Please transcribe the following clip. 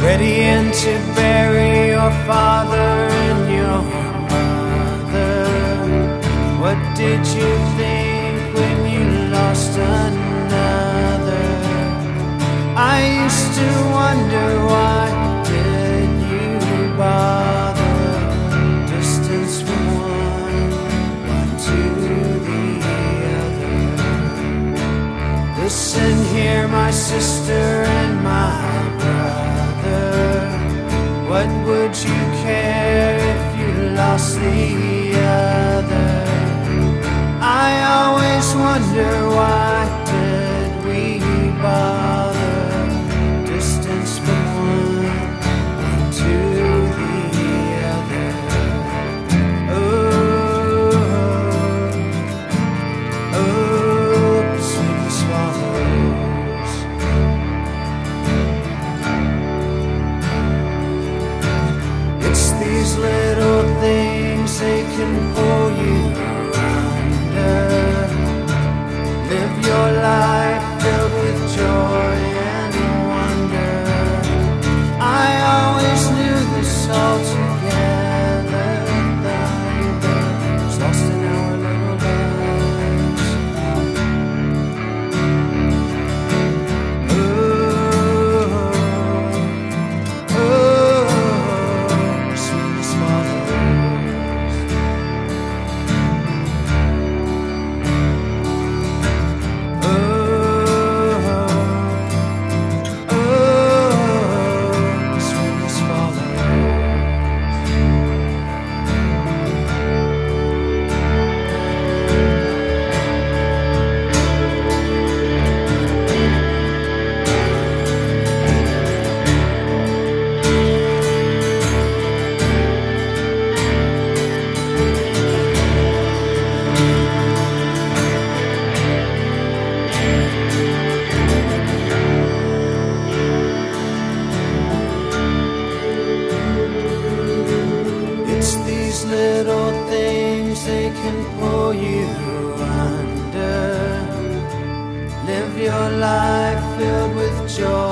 readying to bury your father and your mother. What did you think when you lost another? I used to wonder, why did you bother? Distance from one to the other. Listen here, my sister and my brother. What would you care if you lost the other? I always wonder, why did we bother? Distance from one to the other. Oh, sweet swallows. It's these little things, they can pull you under. Live your life filled with joy and wonder. I always knew this all together. Thunder was lost in our little lives. Oh, sweet swallows. It's these little things, they can pull you under. Live your life filled with joy